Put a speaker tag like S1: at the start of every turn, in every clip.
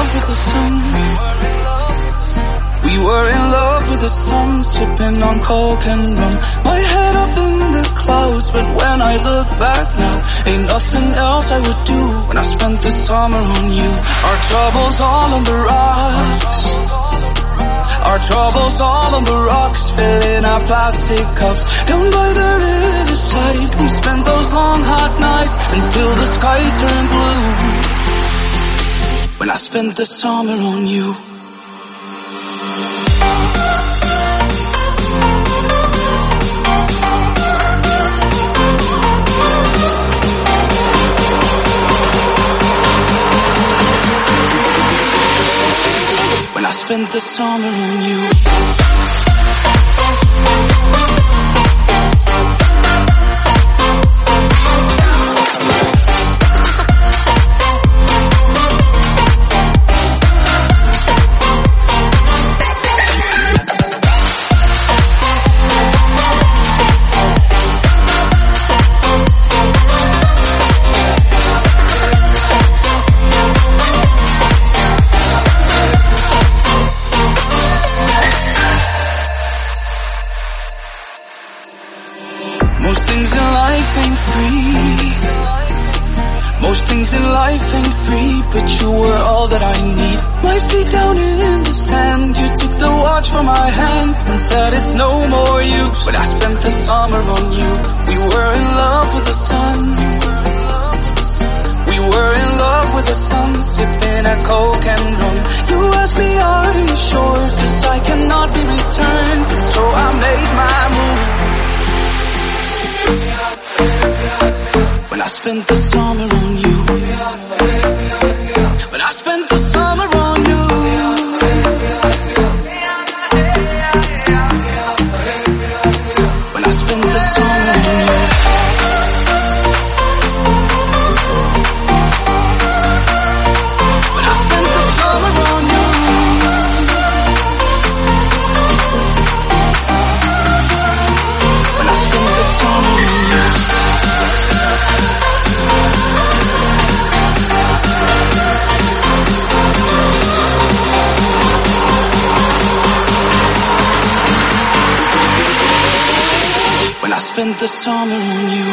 S1: love with the sun. We were in love with the sun, sipping on coke and rum. My head up in the clouds, but when I look back now, ain't nothing else I would do when I spent the summer on you. Our troubles all on the rocks. Our troubles all on the rocks, filling our plastic cups. Down by the riverside, we spent those long hot nights until the sky turned blue. When I spent the summer on you. When I spent the summer on you. Most things in life ain't free. Most things in life ain't free, but you were all that I need. My feet down in the sand, you took the watch from my hand and said it's no more use. But I spent the summer on you. We were in love with the sun. We were in love with the sun, sipping a coke and rum. You asked me, are you sure? 'Cause I cannot be returned, so I made my move. When I spent the summer on you. When I spent the summer on you. When I spent the summer on you. When I spent the summer on you. When I spent the summer on you. When I spent the summer on you.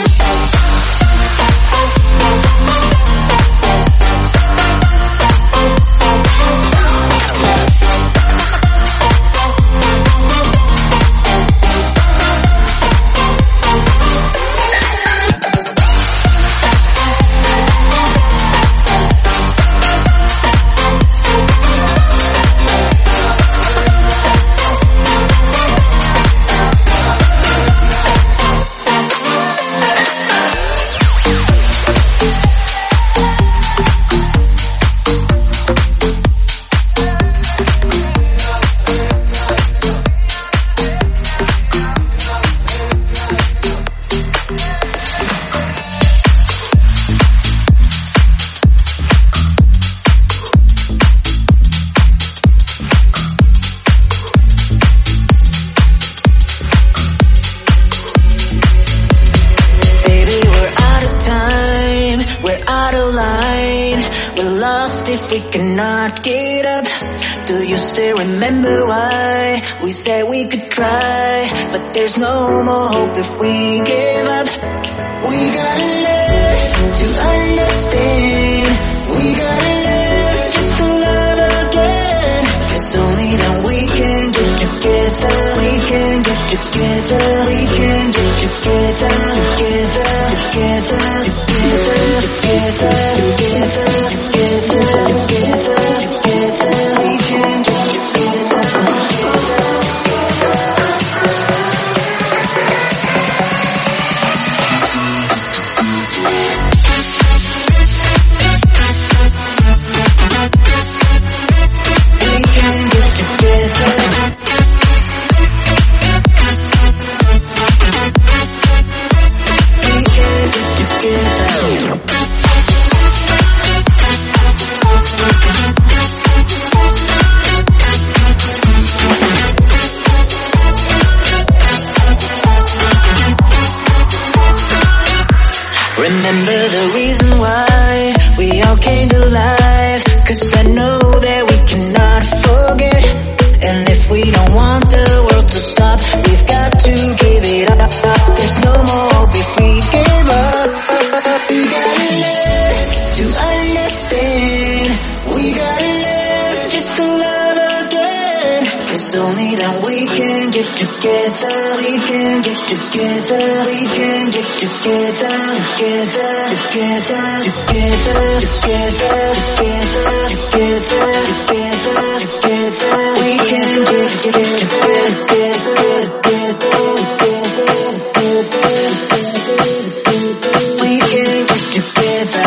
S2: If we cannot get up, do you still remember why we said we could try? But there's no more hope if we give up. We gotta learn to understand. We gotta learn just to love again. 'Cause only then we can get together. We can get together. We can get together. Together, together, together, together, together, together, together, together. We can get together. Remember the reason why we all came to life, 'cause I know that get together, we can get together, we can get together, together, together, together, together, together, together, together, we can get together, we can get together.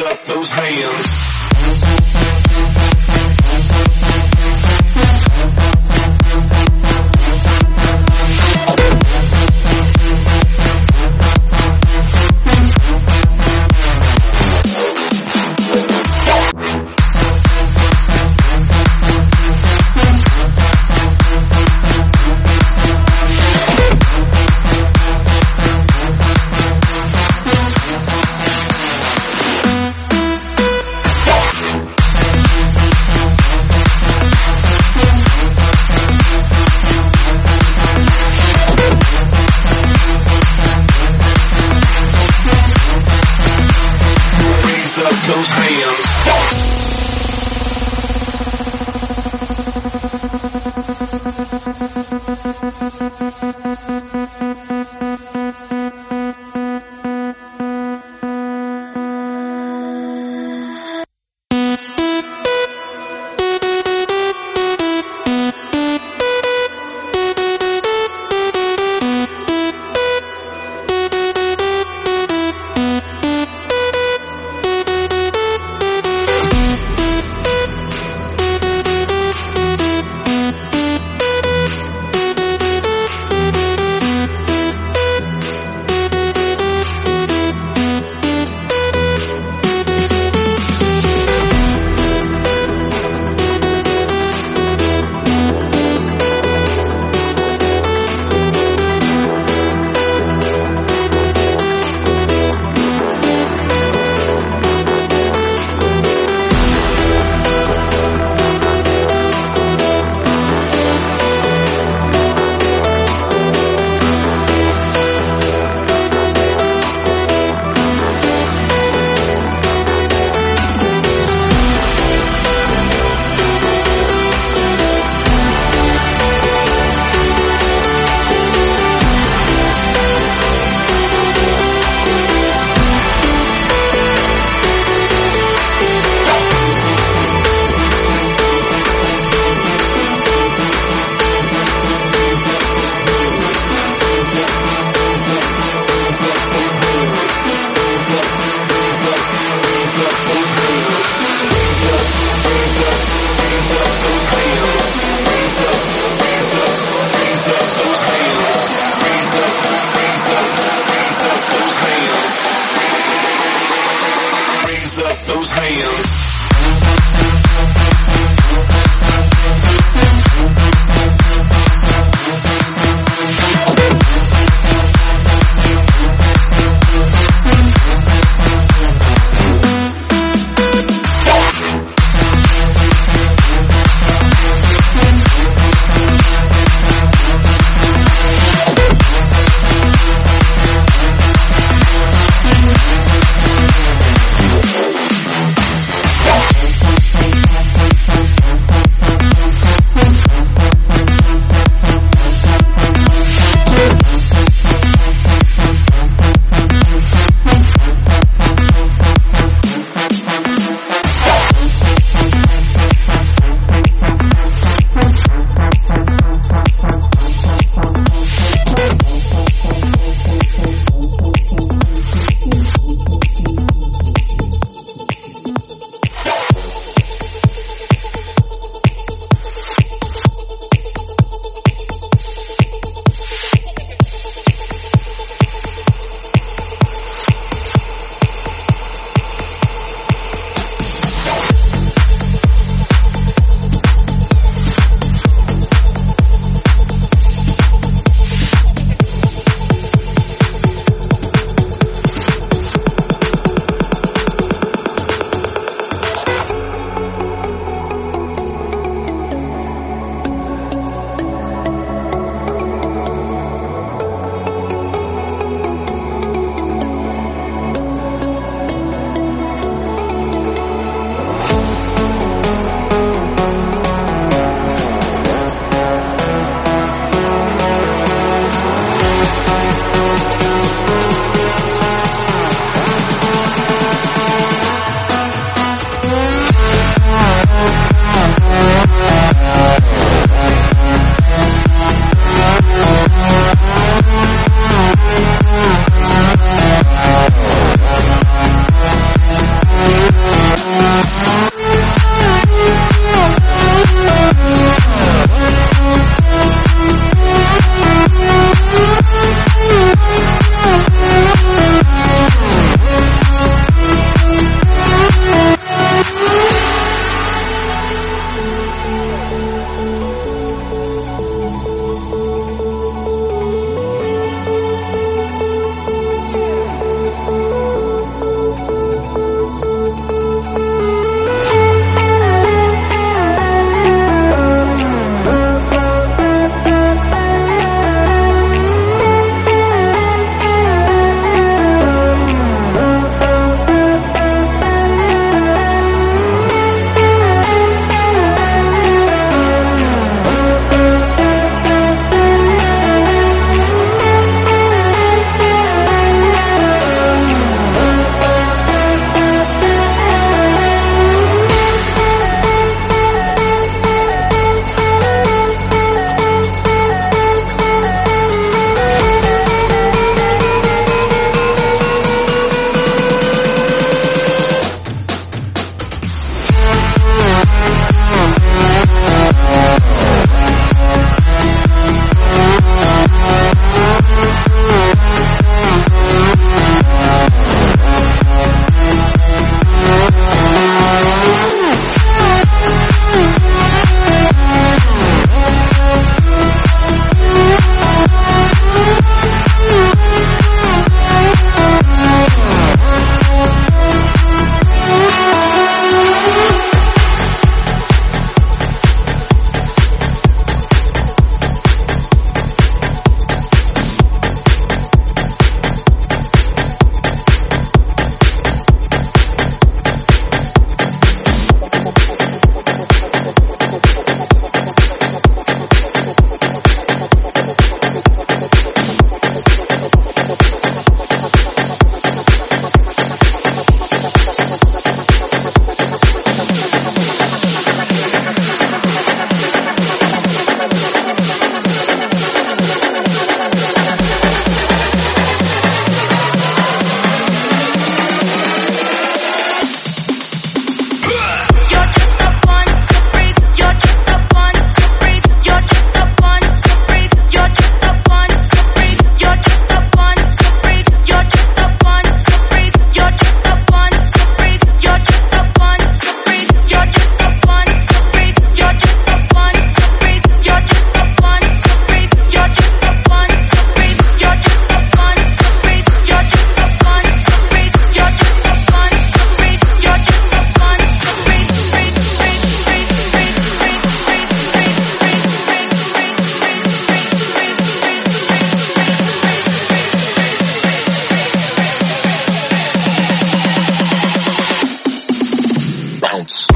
S3: up those hands. Those hands. Those hands. bounce.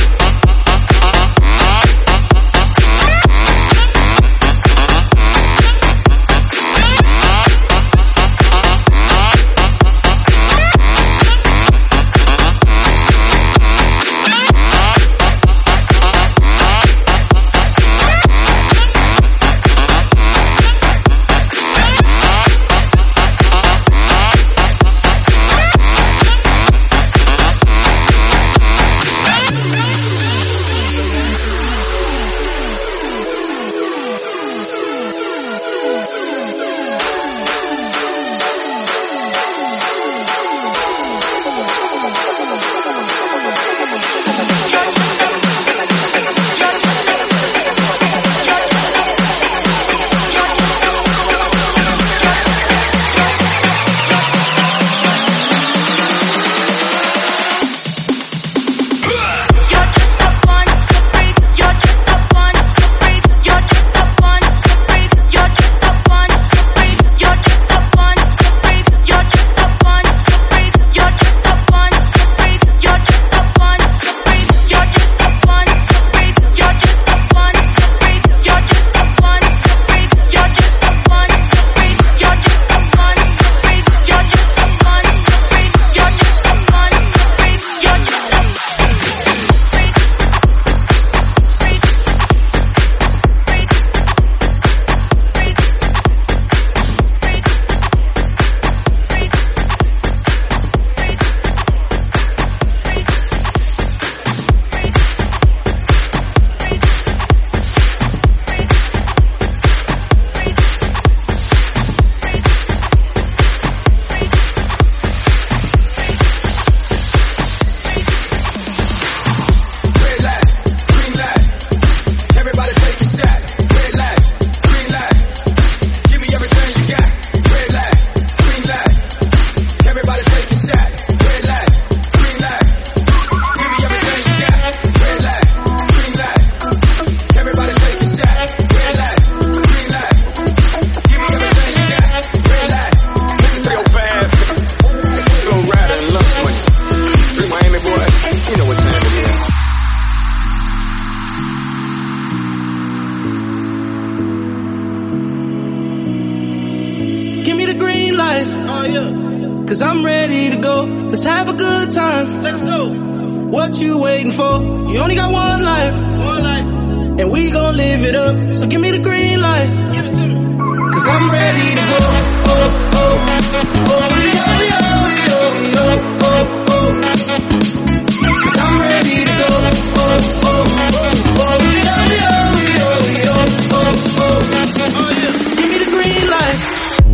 S1: Cause I'm ready to go. Let's have a good time. Let's go. What you waiting for? You only got one life. One life. And we gon' live it up. So give me the green light. Cause I'm ready to go. Oh, oh, oh, oh, yo, oh, oh. Cause I'm ready to go. Oh, oh, oh, oh, give me the green light.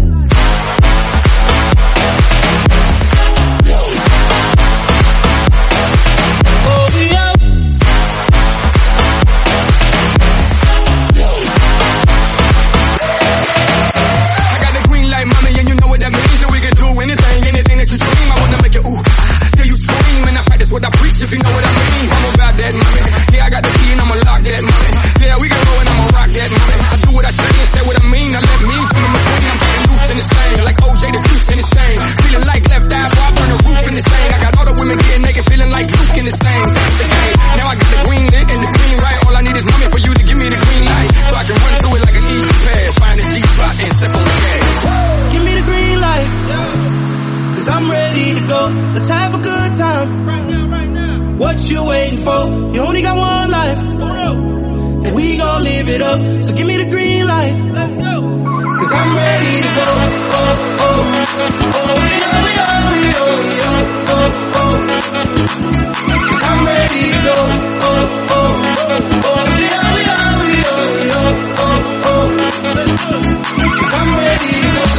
S4: If you know what I mean, I'm about that money. Yeah, I got the key and I'ma lock that money. Yeah, we gon' go and I'ma rock that money. I do what I say and say what I mean. I let me from the machine. I'm getting loose in this thing, like OJ the juice in this thing. Feeling like left eye, I burn the roof in this thing. I got all the women getting naked, feeling like Luke in this thing. That's the game. Now I got the green lit and the green right. All I need is money for you to give me the green light, so I can run through it like an easy pass. Find a G-spot and step on the gas.
S1: Give me the green light, cause I'm ready to go. Let's have a good time. What you waiting for? You only got one life. And we gon' live it up. So give me the green light. Let's go. Cause I'm ready to go. Oh, oh, oh, oh, oh. Cause I'm ready to go. Oh, oh, oh, cause I'm ready to go.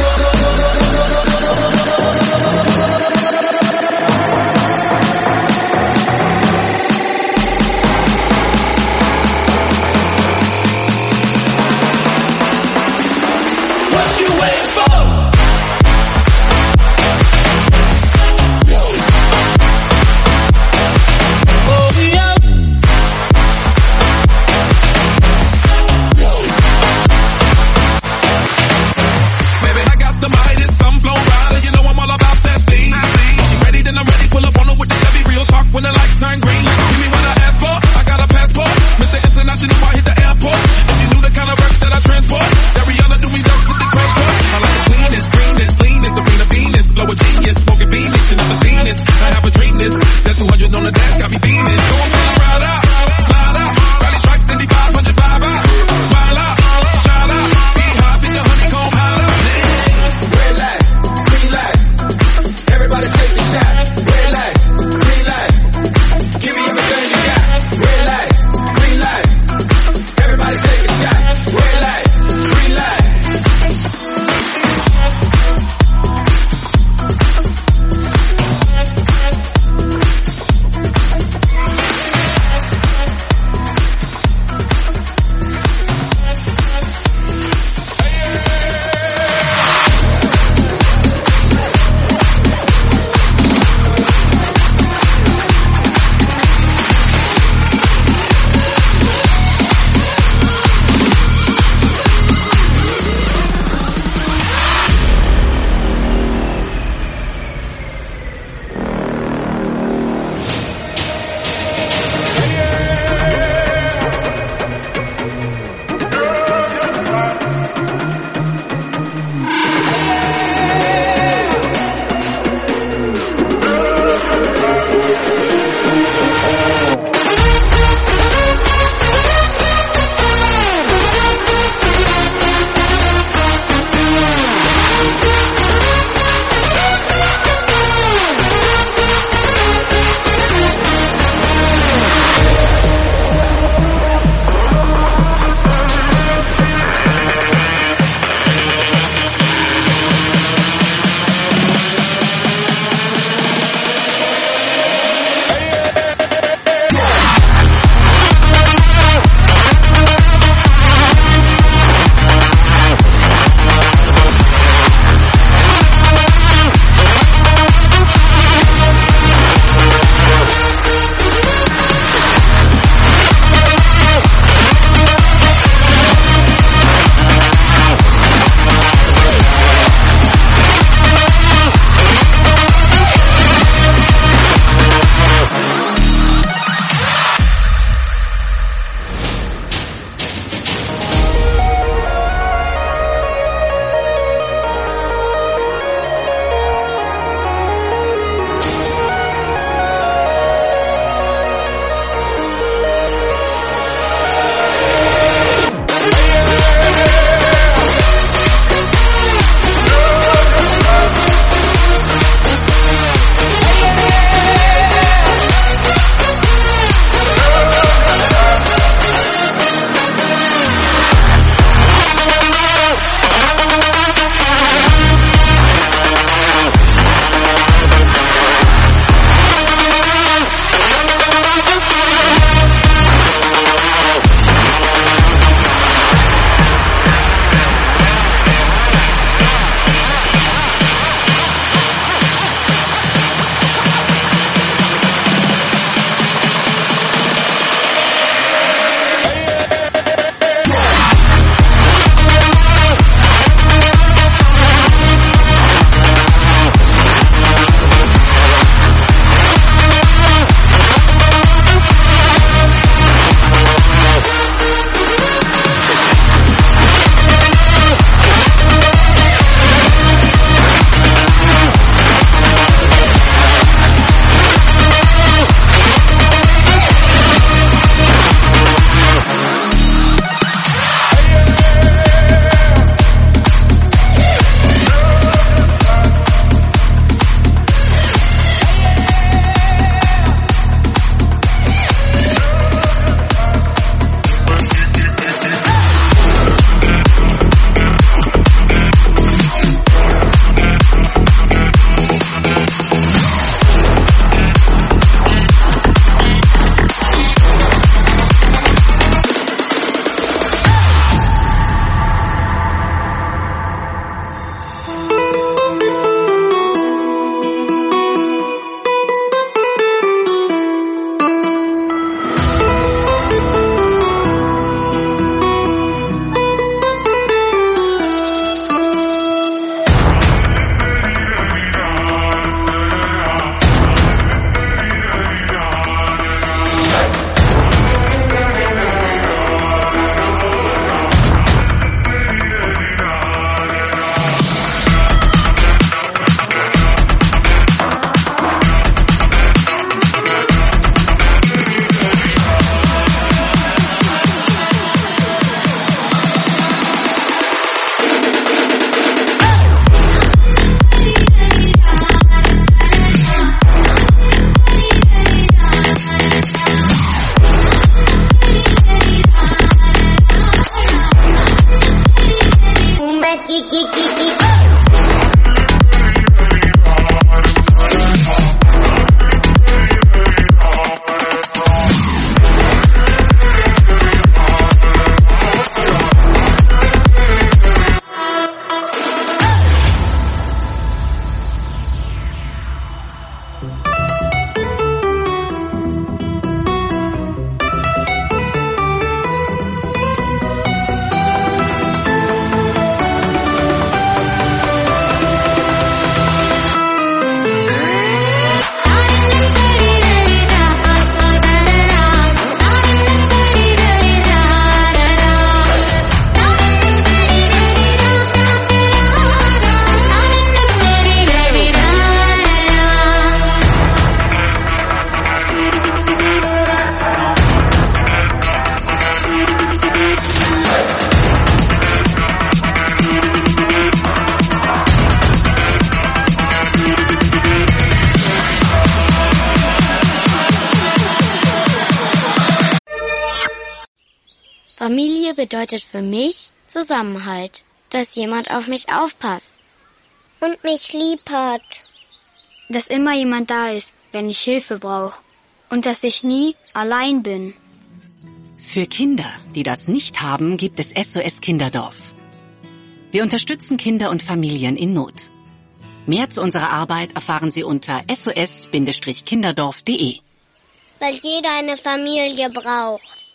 S5: Familie bedeutet für mich Zusammenhalt, dass jemand auf mich aufpasst.
S6: Und mich lieb hat.
S5: Dass immer jemand da ist, wenn ich Hilfe brauche. Und dass ich nie allein bin.
S7: Für Kinder, die das nicht haben, gibt es SOS Kinderdorf. Wir unterstützen Kinder und Familien in Not. Mehr zu unserer Arbeit erfahren Sie unter sos-kinderdorf.de.
S6: Weil jeder eine Familie braucht.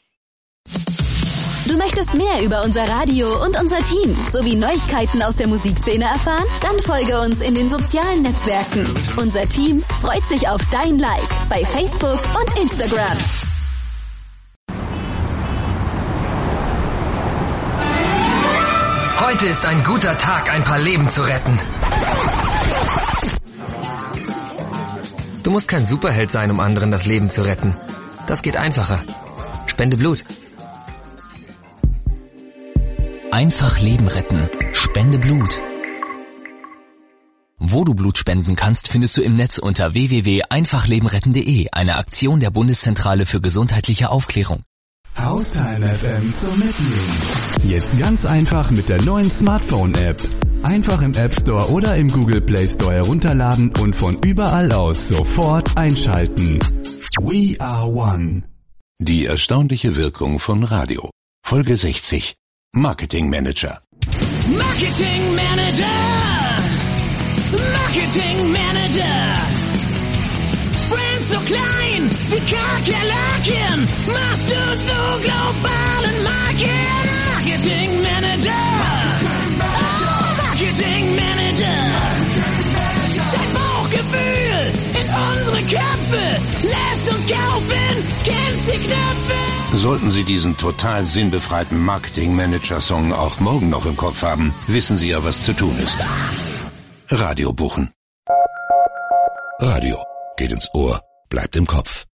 S8: Du möchtest mehr über unser Radio und unser Team sowie Neuigkeiten aus der Musikszene erfahren? Dann folge uns in den sozialen Netzwerken. Unser Team freut sich auf dein Like bei Facebook und Instagram.
S9: Heute ist ein guter Tag, ein paar Leben zu retten. Du musst kein Superheld sein, um anderen das Leben zu retten. Das geht einfacher. Spende Blut.
S10: Einfach Leben retten. Spende Blut. Wo du Blut spenden kannst, findest du im Netz unter www.einfachlebenretten.de, eine Aktion der Bundeszentrale für gesundheitliche Aufklärung.
S11: Haustime FM zum Mitnehmen. Jetzt ganz einfach mit der neuen Smartphone-App. Einfach im App Store oder im Google Play Store herunterladen und von überall aus sofort einschalten. We are one.
S12: Die erstaunliche Wirkung von Radio. Folge 60. Marketing Manager.
S13: Marketing Manager. Marketing Manager. Brand so klein wie Kakerlaken. Machst du zu globalen Marken. Marketing Manager. Oh, Marketing Manager. Dein Bauchgefühl in unsere Köpfe. Lässt uns kaufen. Kennst die Knöpfe.
S12: Sollten Sie diesen total sinnbefreiten Marketing-Manager-Song auch morgen noch im Kopf haben, wissen Sie ja, was zu tun ist. Radio buchen. Radio geht ins Ohr, bleibt im Kopf.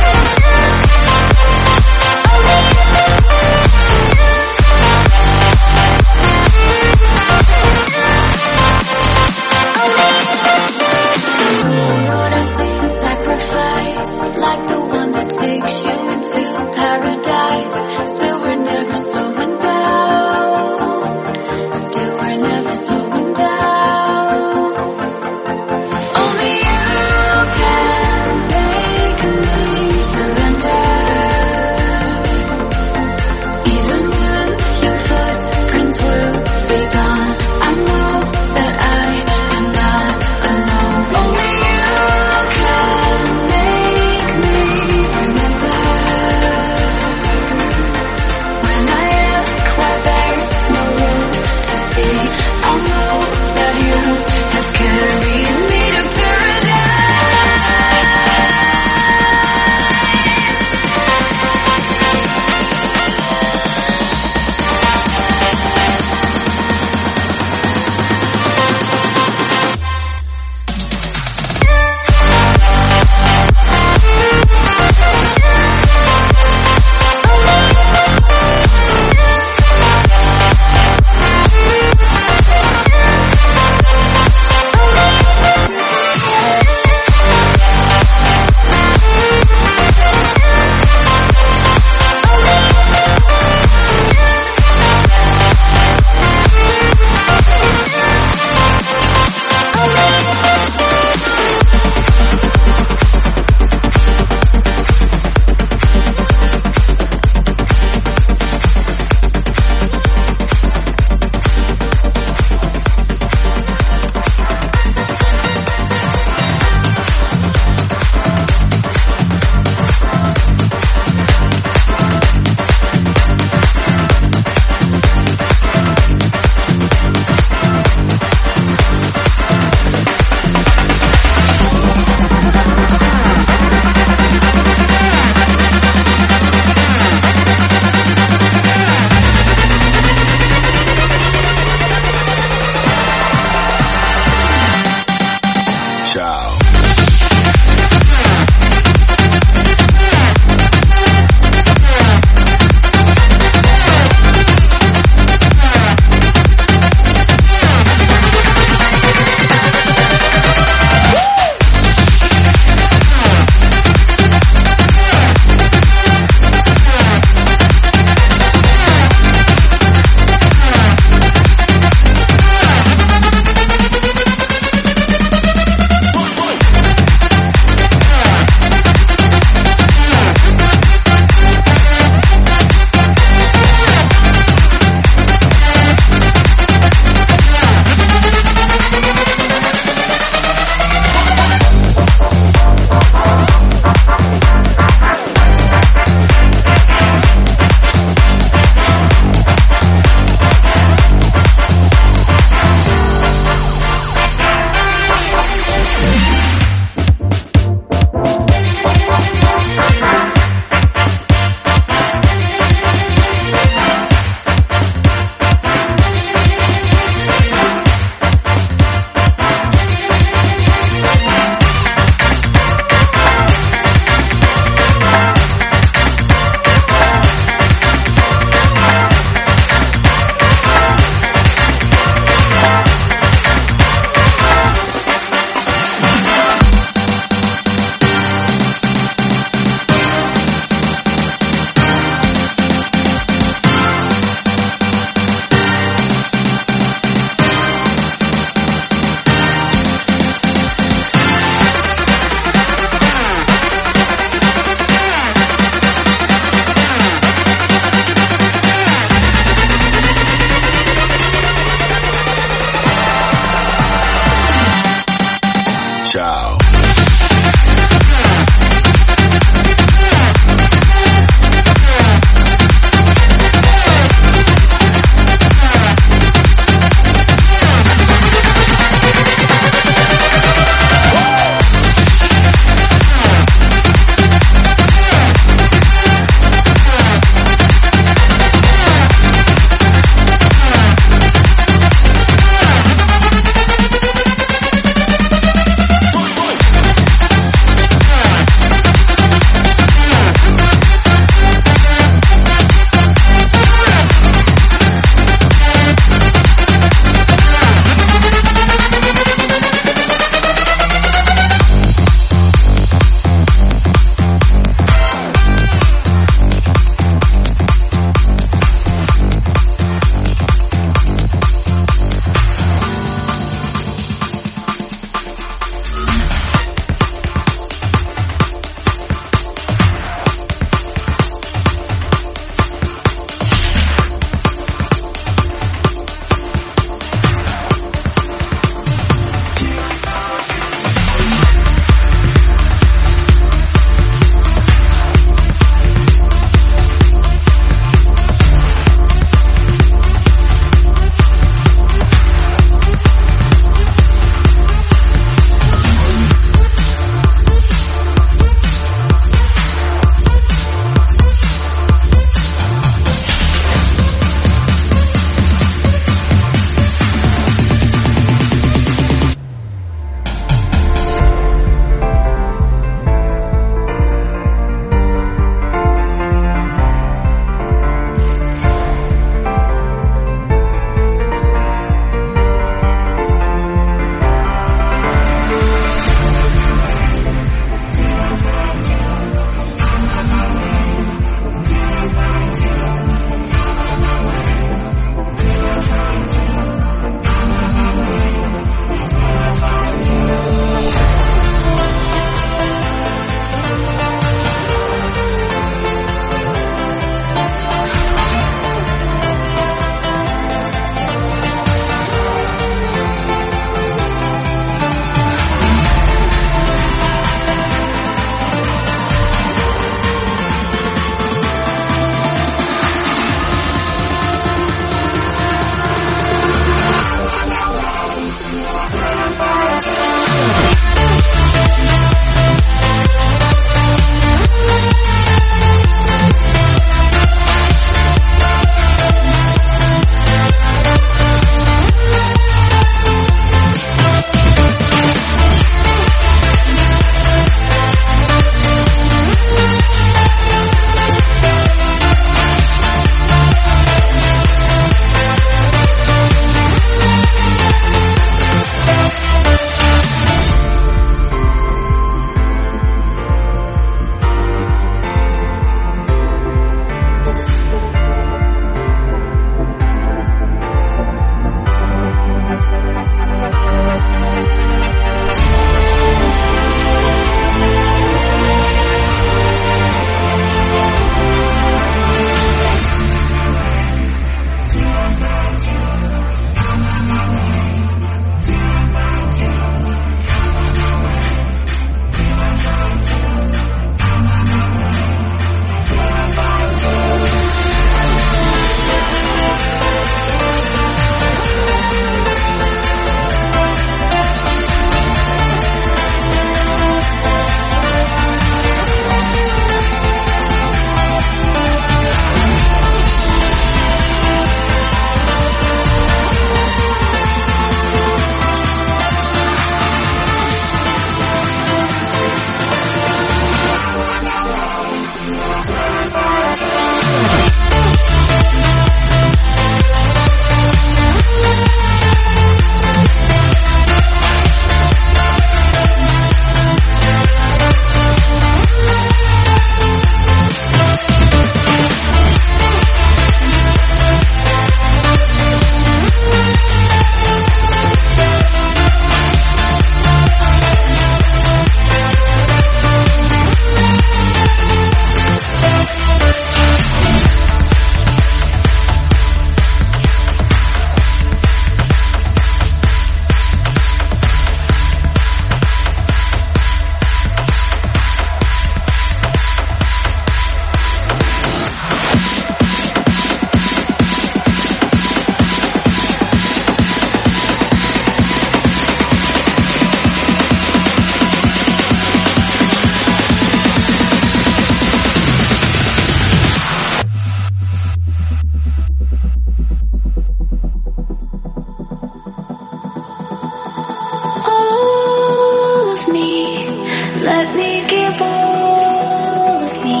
S14: of all of me.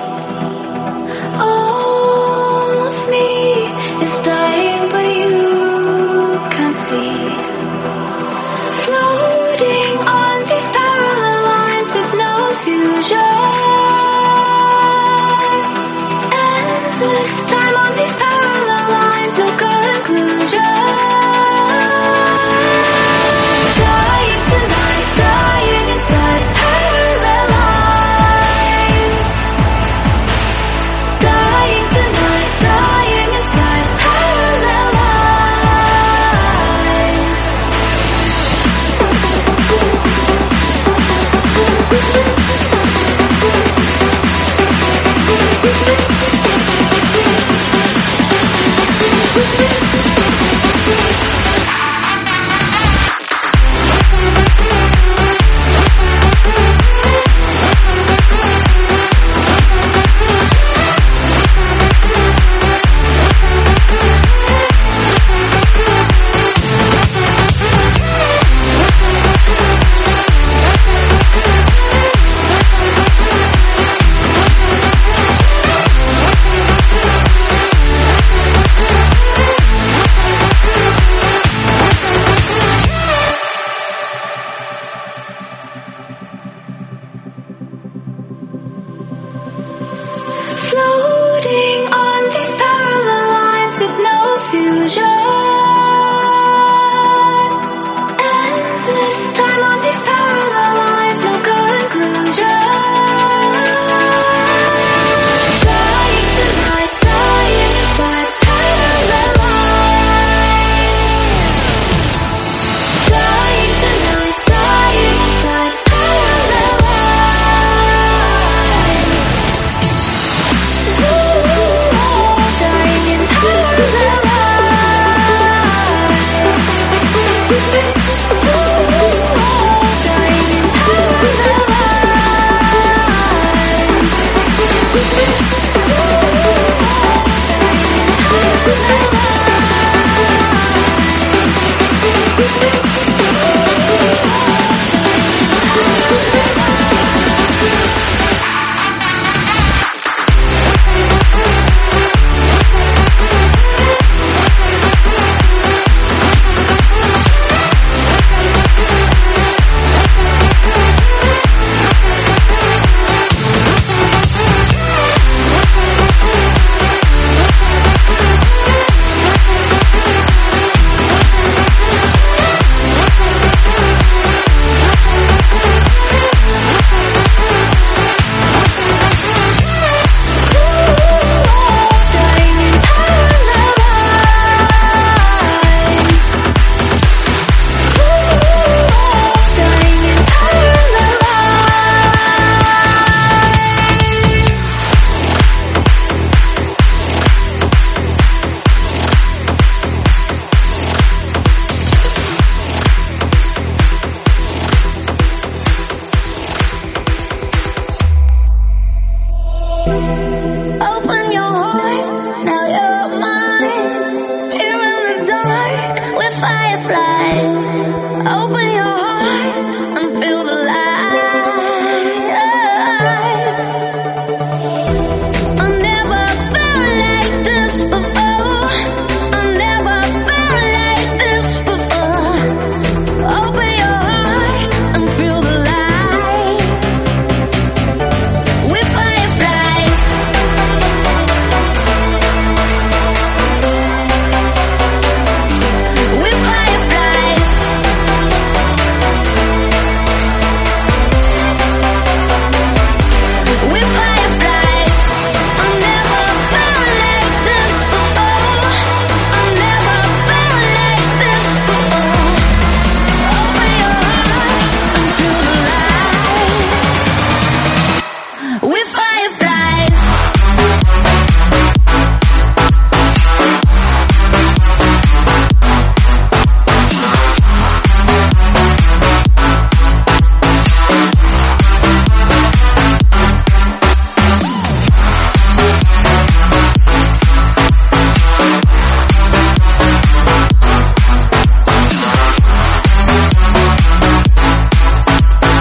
S14: All of me is dying, but you can't see. Floating on these parallel lines with no fusion.